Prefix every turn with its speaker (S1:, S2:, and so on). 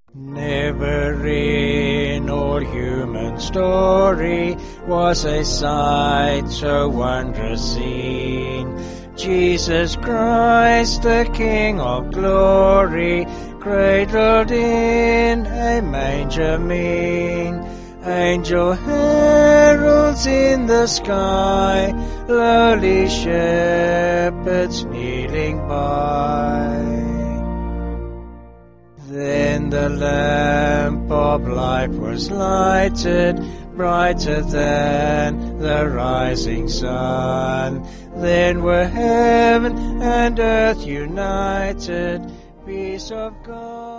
S1: Never in all human story was a sight so wondrous seen. Jesus Christ, the King of glory, cradled in a manger mean. Angel heralds in the sky, lowly shepherds kneeling by. Then the lamp of life was lighted, brighter than the rising sun. Then were heaven and earth united, peace of God.